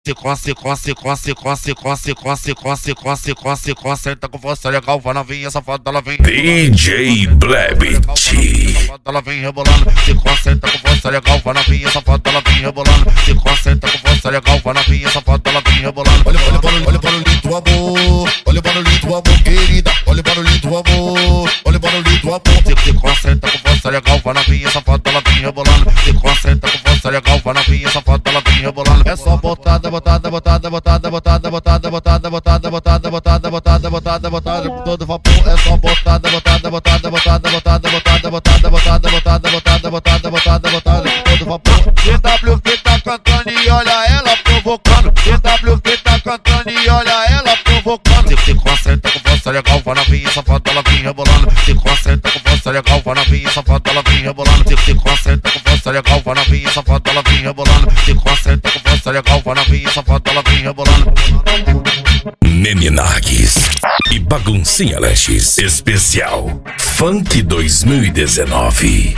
Senta com força legal, vai novinha, safada, ela vem. DJ Blebit. Ela vem rebolando, se concentra com força legal, vai novinha, safada, ela vem rebolando. Se concentra com força legal, vai novinha, safada, ela vem rebolando. Olha o barulhinho do amor, olha o barulhinho do amor, querida. Olha o barulhinho do amor, olha o barulhinho do amor. Se concentra com força legal, vai novinha, safada, ela vem rebolando. Se concentra com força legal, vai novinha, safada, ela vem rebolando. É só botada, botada, botada, botada, botada, botada, botada, botada, botada, botada, botada, botada, botada, com todo vapor. É só botada, botada, botada, botada, botada, botada, botada, botada, botada, botada, botada, botada, botada, com todo vapor. DWP tá cantando e olha ela provocando. DWP tá cantando e olha ela provocando. Se concentra com força legal, vai novinha, safada, ela vem rebolando. Se concentra com força legal, vai novinha, safada, ela vem rebolando. Se concentra com força legal, vai novinha, safada, ela vem rebolando. Se concentra com força legal, vai novinha, safada, ela vem rebolando. Meninargues e Baguncinha Lestes especial Funk 2019.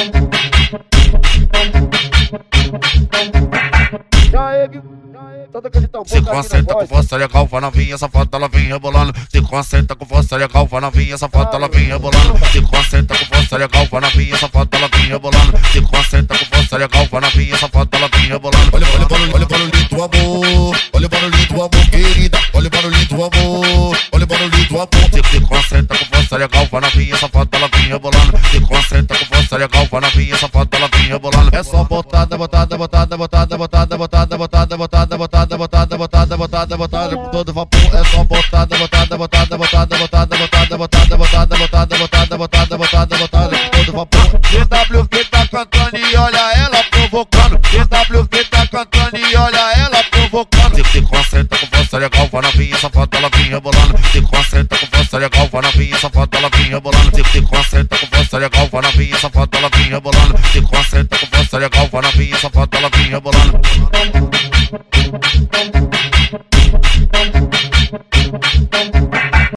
Se concentra com força legal, vai novinha, safada, ela vem rebolando. Se concentra com força legal, vai novinha, safada, ela vem rebolando. Se concentra com força legal, vai novinha, safada, ela vem rebolando. Se concentra com força legal, vai novinha, safada, ela vem rebolando. Olha o barulhinho do amor, olha o barulhinho do amor, querida. Olha o barulhinho do amor, olha o barulhinho do amor. Se concentra com força legal, vai novinha, safada, ela vem rebolando. Se concentra com força legal, vai novinha, safada, ela vem rebolando. É só botada, botada, botada, botada, botada, botada, botada, botada, botada, botada, botada, botada, botada, com todo vapor. É só botada, botada, botada, botada, botada, botada, botada, botada, botada, botada, botada, botada, botada, com todo vapor. DWP tá cantando e olha ela provocando. DWP tá cantando e olha ela provocando. Se concentra com força legal, vai novinha, safada, ela vem rebolando. Se concentra com força legal, vai novinha, safada, ela vem rebolando. Se concentra com força legal, vai novinha, safada, ela vem rebolando. Se concentra com força legal, vai novinha, safada, ela vem rebolando.